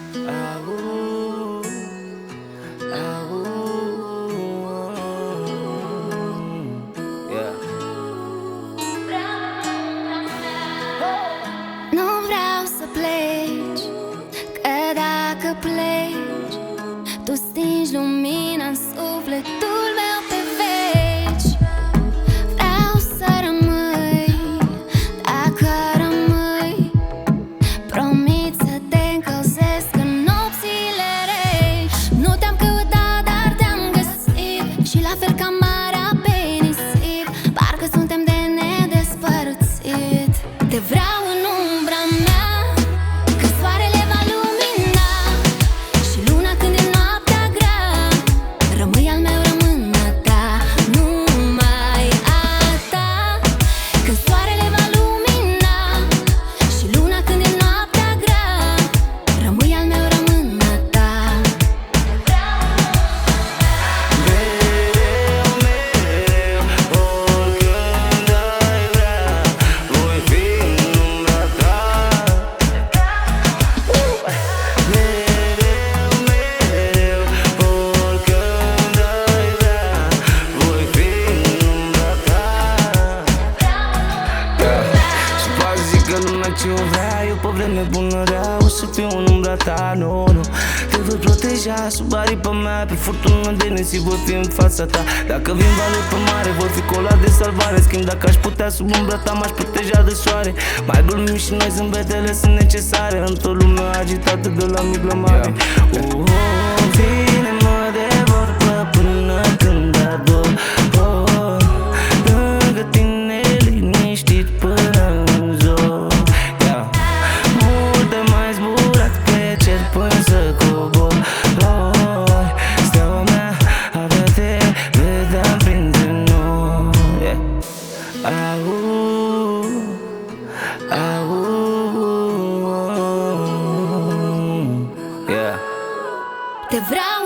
Au, au, yeah. Nu vreau să pleci, că dacă pleci tu stingi lumina în sufletul meu pe veci. Vreau să rămâi, dacă rămâi, promit să te încălzesc în nopțile reci. Nu te-am căutat, dar te-am găsit, și la fel ca marea pe nisip, parcă suntem de nedespărțit. Te vreau în umbra mea, că soarele va lumina și luna când e noaptea grea. Rămâi al meu, rămân a ta, numai a ta. Când soarele va lumina și luna când e noaptea grea, rămâi al meu, rămân a ta. Mereu, mereu, oricând ai vrea, voi fi în umbra ta. Mereu, mereu, oricând ai vrea, voi fi în umbra ta. Și poate zic că lumea ce o vrea, eu pe vreme bună rea o să fiu în umbra ta, nu, nu. Te voi proteja sub aripa mea, pe furtună de nisip voi fi în fața ta. Dacă vin valuri pe mare, voi fi colat de salvare. Schimb dacă aș putea, sub umbra ta m-aș proteja de soare. Mai glumim și noi, zâmbetele sunt necesare într-o lume agitată de la mic la mare. Vine-mă de vorbă până când ador. Lângă tine liniștit până în zor. Multe mai zburat pe cer până să cobor. Steaua mea avea te vedeam printre noi. Au, au, Te vreau